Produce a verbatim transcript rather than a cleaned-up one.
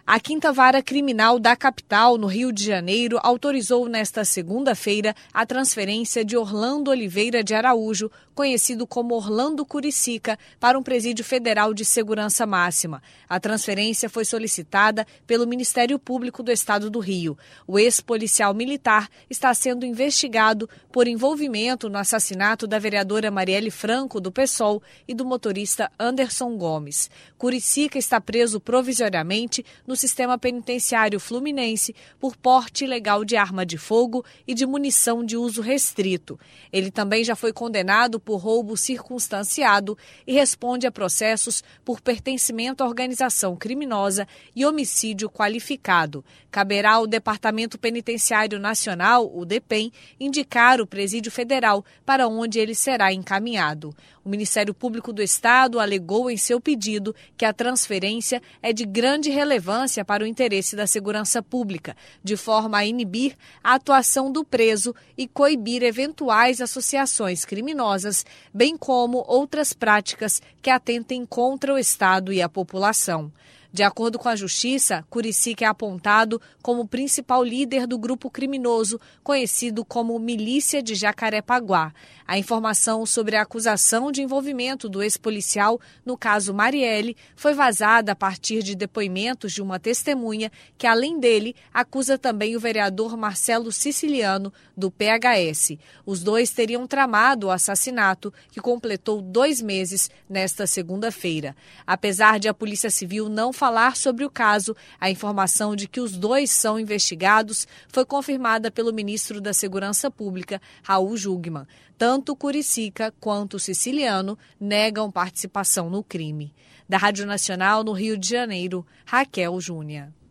A Quinta Vara Criminal da capital, no Rio de Janeiro, autorizou nesta segunda-feira a transferência de Orlando Oliveira de Araújo, conhecido como Orlando Curicica, para um presídio federal de segurança máxima. A transferência foi solicitada pelo Ministério Público do Estado do Rio. O ex-policial militar está sendo investigado por envolvimento no assassinato da vereadora Marielle Franco, do PSOL, e do motorista Anderson Gomes. Curicica está preso provisoriamente no sistema penitenciário fluminense por porte ilegal de arma de fogo e de munição de uso restrito. Ele também já foi condenado por roubo circunstanciado e responde a processos por pertencimento à organização criminosa e homicídio qualificado. Caberá ao Departamento Penitenciário Nacional, o DEPEN, indicar o Presídio Federal para onde ele será encaminhado. O Ministério Público do Estado alegou em seu pedido que a transferência é de grande relevância para o interesse da segurança pública, de forma a inibir a atuação do preso e coibir eventuais associações criminosas, bem como outras práticas que atentem contra o Estado e a população. De acordo com a Justiça, Curicica é apontado como principal líder do grupo criminoso, conhecido como Milícia de Jacarepaguá. A informação sobre a acusação de envolvimento do ex-policial no caso Marielle foi vazada a partir de depoimentos de uma testemunha que, além dele, acusa também o vereador Marcelo Siciliano, do P H S. Os dois teriam tramado o assassinato, que completou dois meses nesta segunda-feira. Apesar de a Polícia Civil não falar sobre o caso, a informação de que os dois são investigados foi confirmada pelo ministro da Segurança Pública, Raul Jungmann. Tanto Curicica quanto o Siciliano negam participação no crime. Da Rádio Nacional, no Rio de Janeiro, Raquel Júnior.